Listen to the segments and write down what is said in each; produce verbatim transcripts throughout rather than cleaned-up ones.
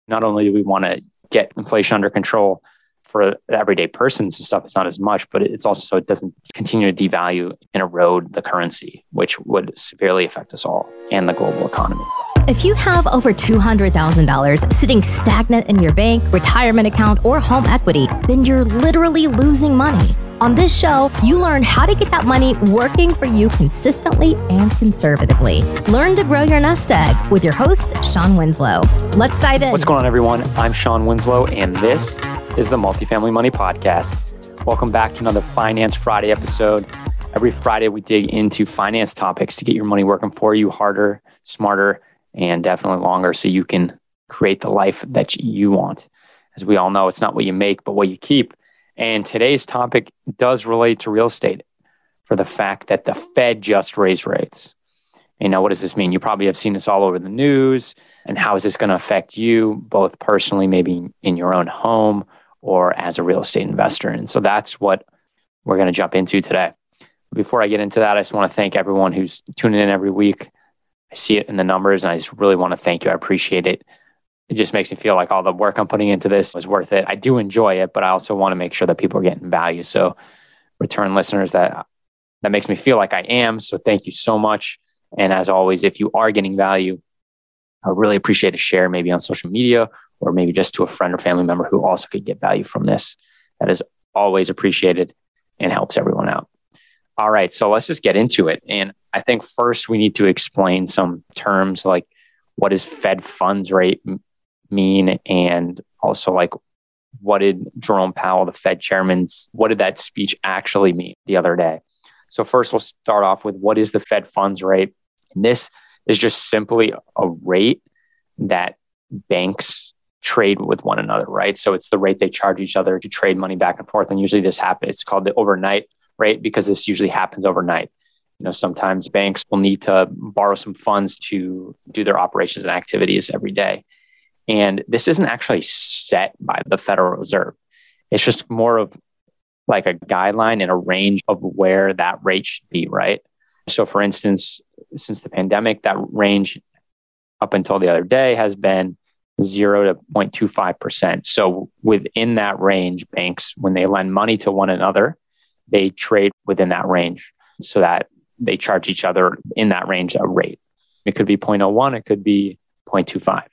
Not only do we want to get inflation under control for everyday persons and stuff, it's not as much, but it's also so it doesn't continue to devalue and erode the currency, which would severely affect us all and the global economy. If you have over two hundred thousand dollars sitting stagnant in your bank, retirement account, or home equity, then you're literally losing money. On this show, you learn how to get that money working for you consistently and conservatively. Learn to grow your nest egg with your host, Sean Winslow. Let's dive in. What's going on, everyone? I'm Sean Winslow, and this is the Multifamily Money Podcast. Welcome back to another Finance Friday episode. Every Friday, we dig into finance topics to get your money working for you harder, smarter, and definitely longer so you can create the life that you want. As we all know, it's not what you make, but what you keep. And today's topic does relate to real estate for the fact that the Fed just raised rates. You know, what does this mean? You probably have seen this all over the news. And how is this going to affect you, both personally, maybe in your own home or as a real estate investor? And so that's what we're going to jump into today. Before I get into that, I just want to thank everyone who's tuning in every week. I see it in the numbers, and I just really want to thank you. I appreciate it. It just makes me feel like all the work I'm putting into this is worth it. I do enjoy it, but I also want to make sure that people are getting value. So return listeners, that that makes me feel like I am. So thank you so much. And as always, if you are getting value, I really appreciate a share, maybe on social media, or maybe just to a friend or family member who also could get value from this. That is always appreciated and helps everyone out. All right, so let's just get into it. And I think first we need to explain some terms like what does Fed funds rate mean, and also like what did Jerome Powell, the Fed chairman's, what did that speech actually mean the other day? So first we'll start off with what is the Fed funds rate? And this is just simply a rate that banks trade with one another, right? So it's the rate they charge each other to trade money back and forth. And usually this happens, it's called the overnight rate because this usually happens overnight. You know, sometimes banks will need to borrow some funds to do their operations and activities every day. And this isn't actually set by the Federal Reserve. It's just more of like a guideline and a range of where that rate should be, right? So for instance, since the pandemic, that range up until the other day has been zero to zero point two five percent. So within that range, banks, when they lend money to one another, they trade within that range so that they charge each other in that range a rate. It could be zero point zero one, it could be zero point two five.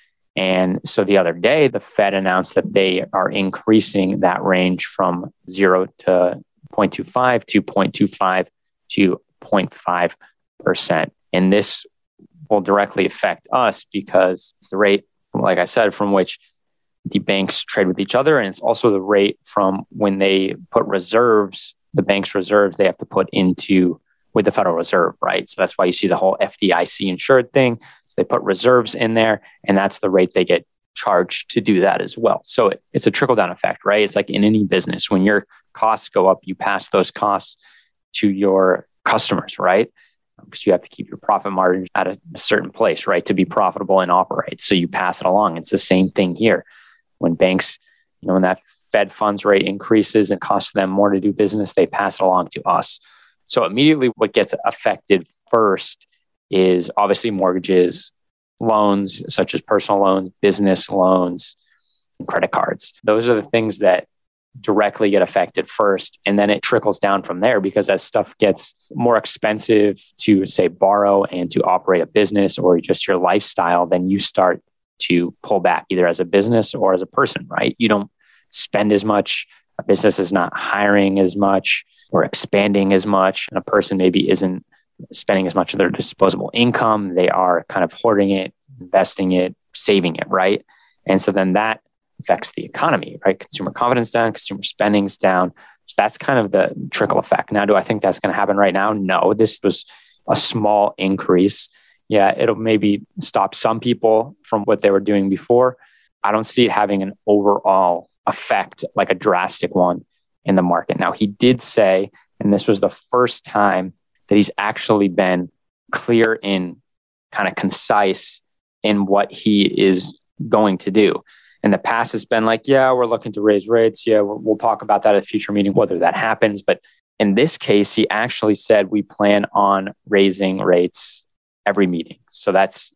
And so the other day, the Fed announced that they are increasing that range from zero to zero point two five to zero point two five to zero point five percent. And this will directly affect us because it's the rate, like I said, from which the banks trade with each other. And it's also the rate from when they put reserves, the bank's reserves, they have to put into with the Federal Reserve, right? So that's why you see the whole F D I C insured thing. So they put reserves in there, and that's the rate they get charged to do that as well. So it, it's a trickle-down effect, right? It's like in any business, when your costs go up, you pass those costs to your customers, right? Because you have to keep your profit margin at a, a certain place, right? To be profitable and operate. So you pass it along. It's the same thing here. When banks, you know, when that Fed funds rate increases and costs them more to do business, they pass it along to us. So immediately what gets affected first is obviously mortgages, loans, such as personal loans, business loans, and credit cards. Those are the things that directly get affected first. And then it trickles down from there because as stuff gets more expensive to, say, borrow and to operate a business or just your lifestyle, then you start to pull back either as a business or as a person, right? You don't spend as much. A business is not hiring as much or expanding as much. And a person maybe isn't spending as much of their disposable income. They are kind of hoarding it, investing it, saving it, right? And so then that affects the economy, right? Consumer confidence down, consumer spending's down. So that's kind of the trickle effect. Now, do I think that's going to happen right now? No, this was a small increase. Yeah, it'll maybe stop some people from what they were doing before. I don't see it having an overall effect, like a drastic one in the market. Now, he did say, and this was the first time that he's actually been clear and kind of concise in what he is going to do. In the past, it's been like, yeah, we're looking to raise rates. Yeah, we'll, we'll talk about that at a future meeting, whether that happens. But in this case, he actually said we plan on raising rates every meeting. So that's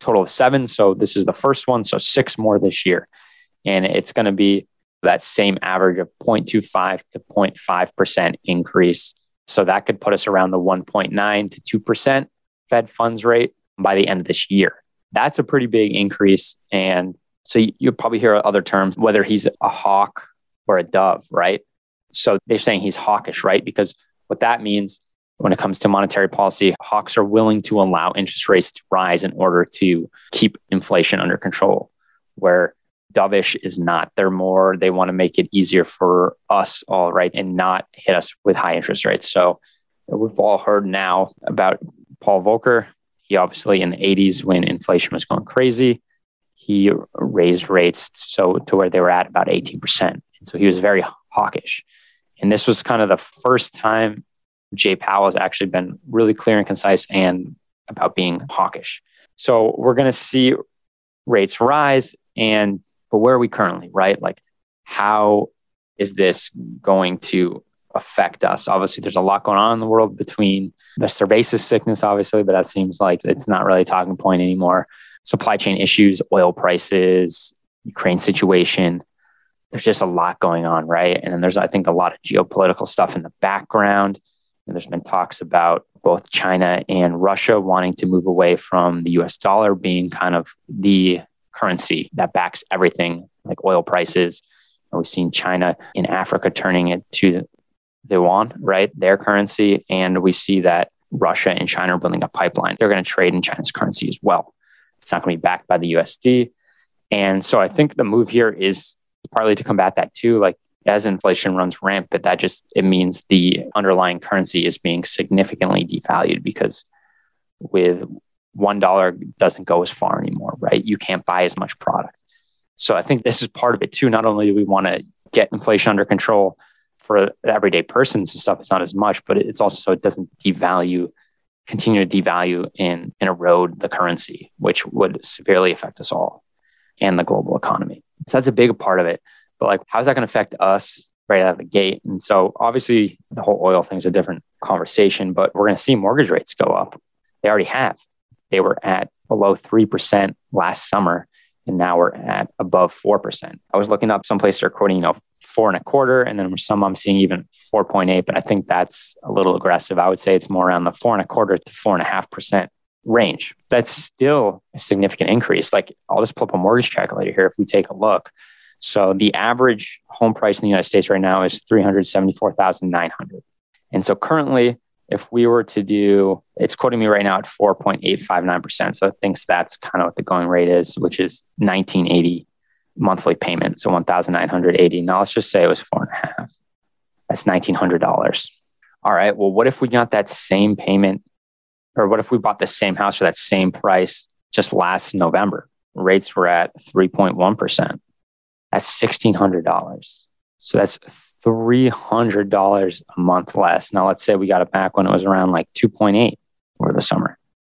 total of seven. So this is the first one. So six more this year. And it's going to be that same average of zero point two five to zero point five percent increase. So that could put us around the one point nine to two percent Fed funds rate by the end of this year. That's a pretty big increase. And so you'll probably hear other terms, whether he's a hawk or a dove, right? So they're saying he's hawkish, right? Because what that means when it comes to monetary policy, hawks are willing to allow interest rates to rise in order to keep inflation under control, where dovish is not. They're more, they want to make it easier for us all, right? And not hit us with high interest rates. So we've all heard now about Paul Volcker. He obviously in the eighties, when inflation was going crazy, he raised rates so to where they were at about eighteen percent. And so he was very hawkish. And this was kind of the first time Jay Powell has actually been really clear and concise and about being hawkish. So we're going to see rates rise. And but where are we currently, right? Like, how is this going to affect us? Obviously, there's a lot going on in the world between the cerveza sickness, obviously, but that seems like it's not really a talking point anymore. Supply chain issues, oil prices, Ukraine situation. There's just a lot going on, right? And then there's, I think, a lot of geopolitical stuff in the background. And there's been talks about both China and Russia wanting to move away from the U S dollar being kind of the currency that backs everything, like oil prices. And we've seen China in Africa turning it to the yuan, right? Their currency. And we see that Russia and China are building a pipeline. They're going to trade in China's currency as well. It's not going to be backed by the U S D. And so I think the move here is partly to combat that too. Like, as inflation runs rampant, that just, it means the underlying currency is being significantly devalued, because with one dollar doesn't go as far anymore, right? You can't buy as much product. So I think this is part of it too. Not only do we want to get inflation under control for the everyday persons and stuff, it's not as much, but it's also so it doesn't devalue, continue to devalue and, and erode the currency, which would severely affect us all and the global economy. So that's a big part of it. But like, how's that going to affect us right out of the gate? And so obviously the whole oil thing is a different conversation, but we're going to see mortgage rates go up. They already have. They were at below three percent last summer, and now we're at above four percent. I was looking up, some places are quoting, you know, four and a quarter, and then some I'm seeing even four point eight, but I think that's a little aggressive. I would say it's more around the four and a quarter to four and a half percent range. That's still a significant increase. Like, I'll just pull up a mortgage calculator here if we take a look. So the average home price in the United States right now is three hundred seventy-four thousand nine hundred dollars. And so currently, if we were to do, it's quoting me right now at four point eight five nine percent. So it thinks that's kind of what the going rate is, which is nineteen eighty monthly payment. So one thousand nine hundred eighty. Now let's just say it was four and a half. That's nineteen hundred dollars. All right. Well, what if we got that same payment, or what if we bought the same house for that same price just last November? Rates were at three point one percent. That's sixteen hundred dollars. So that's three hundred dollars a month less. Now, let's say we got it back when it was around like two point eight over the summer,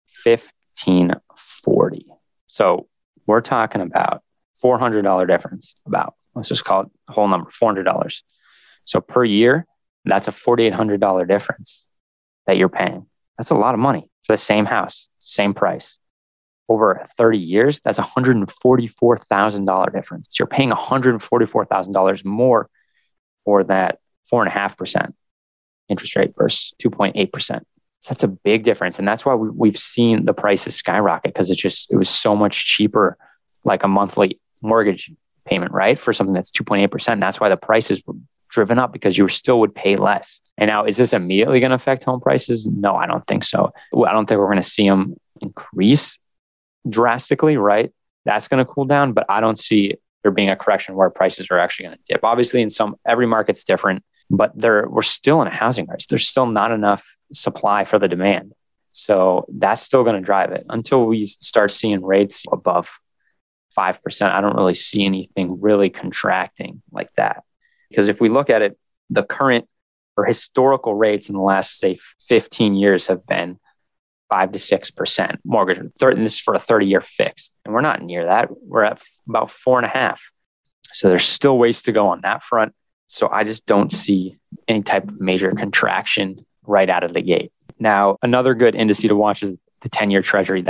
fifteen forty. So we're talking about four hundred dollars difference, about, let's just call it a whole number, four hundred dollars. So per year, that's a four thousand eight hundred dollars difference that you're paying. That's a lot of money for the same house, same price. Over thirty years, that's one hundred forty-four thousand dollars difference. So you're paying one hundred forty-four thousand dollars more for that four point five percent interest rate versus two point eight percent. So that's a big difference. And that's why we, we've seen the prices skyrocket, because it's just, it was so much cheaper, like a monthly mortgage payment, right? For something that's two point eight percent. And that's why the prices were driven up, because you still would pay less. And now, is this immediately going to affect home prices? No, I don't think so. I don't think we're going to see them increase drastically, right? That's going to cool down, but I don't see there being a correction where prices are actually going to dip. Obviously, in some, every market's different, but there, we're still in a housing crisis. There's still not enough supply for the demand. So that's still going to drive it until we start seeing rates above five percent. I don't really see anything really contracting like that. Because if we look at it, the current or historical rates in the last, say, fifteen years have been five to six percent mortgage. And this is for a thirty-year fix. And we're not near that. We're at about four and a half. So there's still ways to go on that front. So I just don't see any type of major contraction right out of the gate. Now, another good indice to watch is the ten-year Treasury. That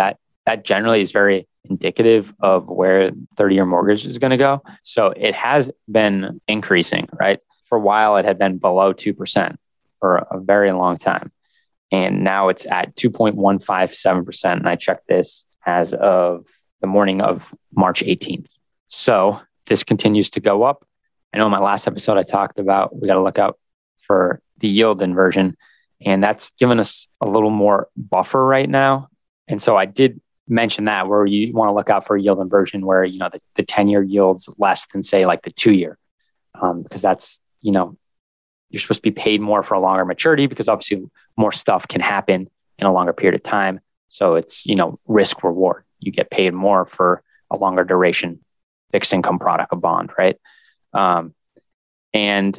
that generally is very indicative of where thirty-year mortgage is going to go. So it has been increasing, right? For a while, it had been below two percent for a very long time. And now it's at two point one five seven percent. And I checked this as of the morning of March eighteenth. So this continues to go up. I know in my last episode, I talked about we got to look out for the yield inversion. And that's given us a little more buffer right now. And so I did mention that where you want to look out for a yield inversion where, you know, the, the ten-year yields less than, say, like the two-year. Um, because that's, you know, you're supposed to be paid more for a longer maturity because obviously more stuff can happen in a longer period of time. So it's, you know, risk reward. You get paid more for a longer duration fixed income product, a bond, right? Um, and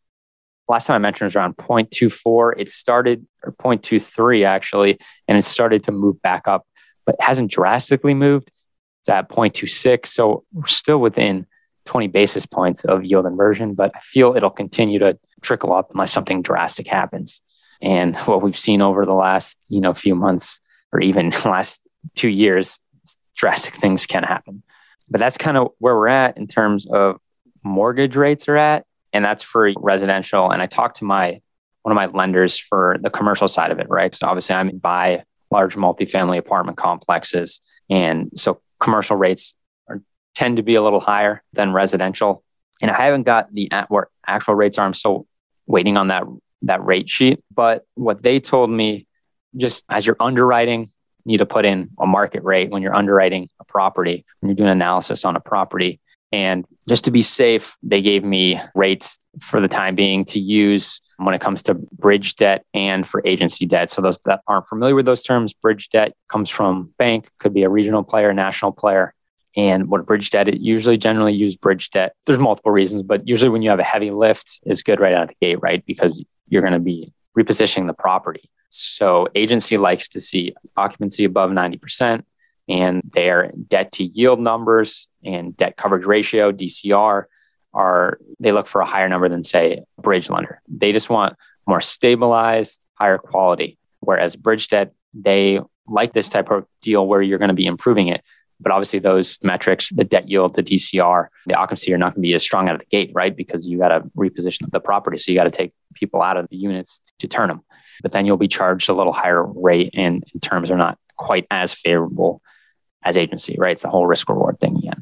last time I mentioned it was around zero point two four. It started, or zero point two three actually, and it started to move back up, but it hasn't drastically moved. It's at zero point two six. So we're still within twenty basis points of yield inversion, but I feel it'll continue to trickle up unless something drastic happens. And what we've seen over the last, you know, few months or even the last two years, drastic things can happen. But that's kind of where we're at in terms of mortgage rates are at. And that's for residential. And I talked to my one of my lenders for the commercial side of it, right? Because obviously I'm by large multifamily apartment complexes. And so commercial rates are, tend to be a little higher than residential. And I haven't got the at where actual rates are. I'm still waiting on that, that rate sheet. But what they told me, just as you're underwriting, you need to put in a market rate when you're underwriting a property, when you're doing analysis on a property. And just to be safe, they gave me rates for the time being to use when it comes to bridge debt and for agency debt. So those that aren't familiar with those terms, bridge debt comes from bank, could be a regional player, national player. And what bridge debt, it usually generally use bridge debt. There's multiple reasons, but usually when you have a heavy lift, it's good right out of the gate, right? Because you're going to be repositioning the property. So agency likes to see occupancy above ninety percent and their debt to yield numbers and debt coverage ratio, D C R, are, they look for a higher number than, say, a bridge lender. They just want more stabilized, higher quality. Whereas bridge debt, they like this type of deal where you're going to be improving it. But obviously those metrics, the debt yield, the D C R, the occupancy are not going to be as strong out of the gate, right? Because you got to reposition the property. So you got to take people out of the units to turn them. But then you'll be charged a little higher rate and terms are not quite as favorable as agency, right? It's the whole risk reward thing again.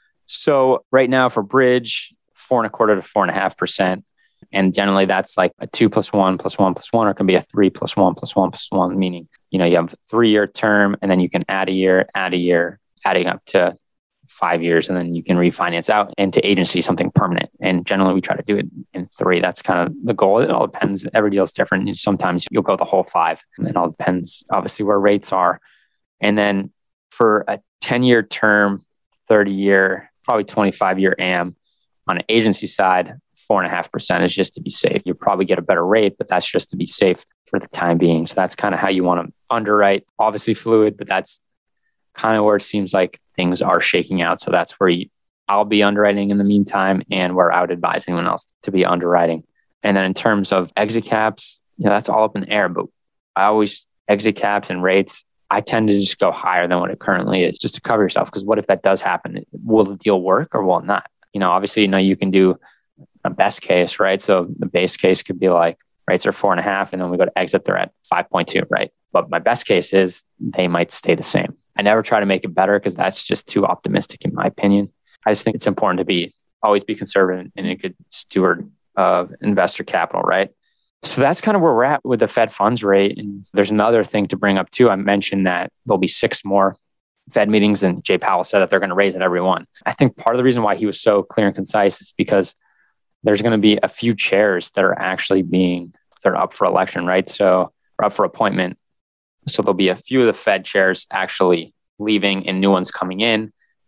So right now for bridge, four and a quarter to four and a half percent. And generally that's like a two plus one plus one plus one, or it can be a three plus one plus one plus one, meaning, you know, you have a three-year term and then you can add a year, add a year, adding up to five years, and then you can refinance out into agency, something permanent. And generally we try to do it in three. That's kind of the goal. It all depends. Every deal is different. Sometimes you'll go the whole five, and it all depends obviously where rates are. And then for a ten-year term, thirty-year, probably twenty-five-year A M on an agency side, four and a half percent is just to be safe. You'll probably get a better rate, but that's just to be safe for the time being. So that's kind of how you want to underwrite. Obviously fluid, but that's kind of where it seems like things are shaking out. So that's where you, I'll be underwriting in the meantime, and where I would advise anyone else to be underwriting. And then in terms of exit caps, you know, that's all up in the air, but I always exit caps and rates, I tend to just go higher than what it currently is just to cover yourself. Because what if that does happen? Will the deal work or will it not? You know, obviously, you know, you can do a best case, right? So the base case could be like rates are four and a half, and then we go to exit, they're at five point two, right? But my best case is they might stay the same. I never try to make it better because that's just too optimistic in my opinion. I just think it's important to be always be conservative and a good steward of investor capital, right? So that's kind of where we're at with the Fed funds rate. And there's another thing to bring up too. I mentioned that there'll be six more Fed meetings, and Jay Powell said that they're going to raise it every one. I think part of the reason why he was so clear and concise is because there's going to be a few chairs that are actually being, they're up for election, right? So, or up for appointment. So there'll be a few of the Fed chairs actually leaving and new ones coming in.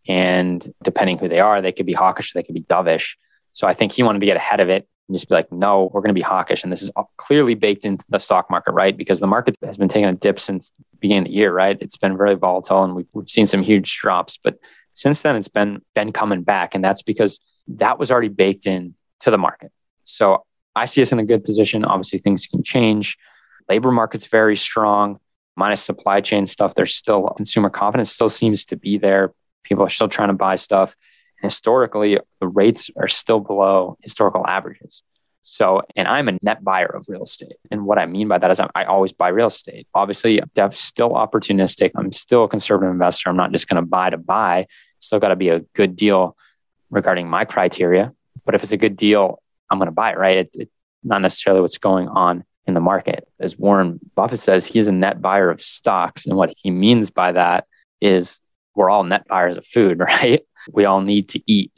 And depending who they are, they could be hawkish, they could be dovish. So I think he wanted to get ahead of it and just be like, no, we're going to be hawkish. And this is clearly baked into the stock market, right? Because the market has been taking a dip since the beginning of the year, right? It's been very volatile and we've, we've seen some huge drops. But since then, it's been, been coming back. And that's because that was already baked in to the market. So I see us in a good position. Obviously, things can change. Labor market's very strong. minus supply chain stuff, there's still consumer confidence still seems to be there. People are still trying to buy stuff. Historically, the rates are still below historical averages. So, and I'm a net buyer of real estate. And what I mean by that is I, I always buy real estate. Obviously, I'm still opportunistic. I'm still a conservative investor. I'm not just going to buy to buy. Still got to be a good deal regarding my criteria. But if it's a good deal, I'm going to buy it, right? It, it's not necessarily what's going on in the market. As Warren Buffett says, he's a net buyer of stocks. And what he means by that is we're all net buyers of food, right? We all need to eat.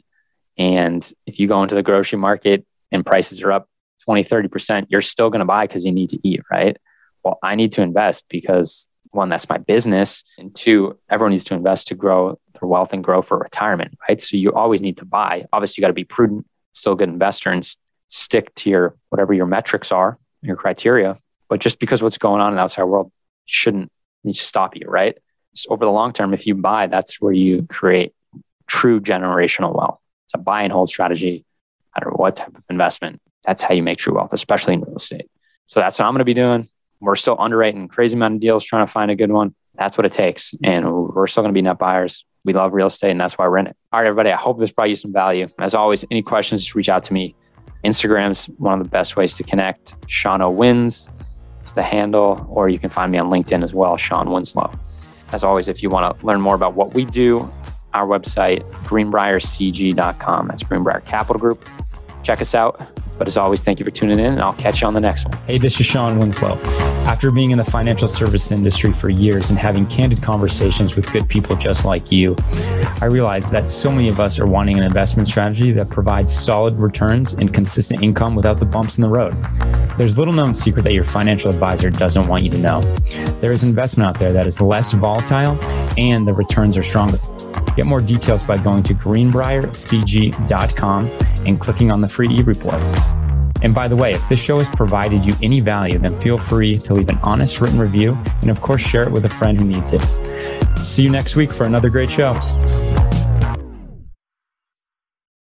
And if you go into the grocery market and prices are up twenty, thirty percent, you're still going to buy because you need to eat, right? Well, I need to invest because one, that's my business. And two, everyone needs to invest to grow their wealth and grow for retirement, right? So you always need to buy. Obviously, you got to be prudent, still a good investor and stick to your, whatever your metrics are, your criteria. But just because what's going on in the outside world shouldn't stop you, right? So over the long term, if you buy, that's where you create true generational wealth. It's a buy and hold strategy, no matter what type of investment. That's how you make true wealth, especially in real estate. So that's what I'm going to be doing. We're still underwriting crazy amount of deals, trying to find a good one. That's what it takes. And we're still going to be net buyers. We love real estate and that's why we're in it. All right, everybody, I hope this brought you some value. As always, any questions, just reach out to me. Instagram's one of the best ways to connect. Sean O Wins is the handle, or you can find me on LinkedIn as well, Sean Winslow. As always, if you want to learn more about what we do, our website, greenbrier c g dot com. That's Greenbrier Capital Group. Check us out. But as always, thank you for tuning in, and I'll catch you on the next one. Hey, this is Sean Winslow. After being in the financial service industry for years and having candid conversations with good people just like you, I realized that so many of us are wanting an investment strategy that provides solid returns and consistent income without the bumps in the road. There's little known secret that your financial advisor doesn't want you to know. There is investment out there that is less volatile and the returns are stronger. Get more details by going to greenbrier c g dot com and clicking on the free e-report. And by the way, if this show has provided you any value, then feel free to leave an honest written review and of course share it with a friend who needs it. See you next week for another great show.